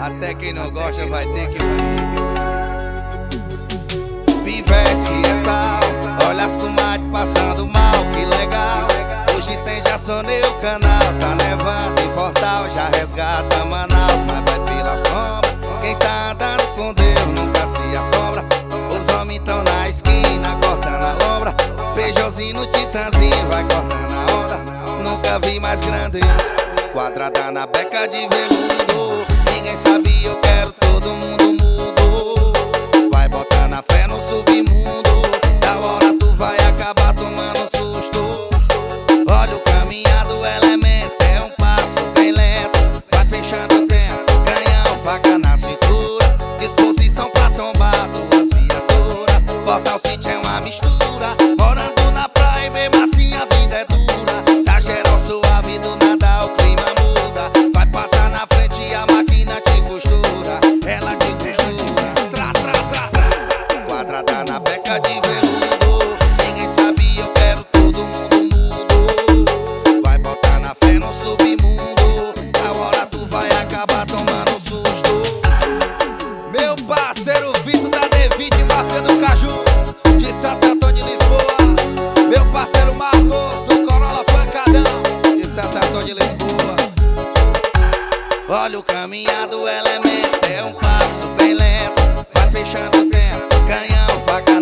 Até quem não gosta vai ter que ouvir. Pivete é sal, olha as comadres passando mal, que legal. Hoje tem já sonei o canal, tá levando em Fortal, já resgata Manaus, mas vai pela sombra. Quem tá andando com Deus nunca se assombra. Os homens tão na esquina cortando a lombra. Peugeotzinho no Titanzinho vai cortando a onda. Nunca vi mais grande, quadrada na beca de veludo. Ninguém sabia, eu quero todo mundo mudo. Vai botar na fé no submundo. Da hora tu vai acabar tomando susto. Olha o caminhar do elemento, é um passo bem lento. Vai fechando o tempo, canhão, faca na cintura. Disposição pra tombar duas viaturas. Portal City é uma mistura. Morando na praia e mesmo assim a vida é dura. Tá geral suave, do nada o clima muda. Vai passar na frente e a máquina te costura. Ela te costura. Tra, tra, tra, tra. Quadrada na beca de veludo. Ninguém sabia, eu quero todo mundo mudo. Vai botar na fé no submundo. Na hora tu vai acabar tomando susto. Meu parceiro Vitor da Devide, Máfia do Caju, de Santo Antônio de Lisboa. Meu parceiro Marcos do Corolla Pancadão, de Santo Antônio de Lisboa. Olha o caminhar do elemento, é um passo bem lento. Vai fechando o tempo, canhão, faca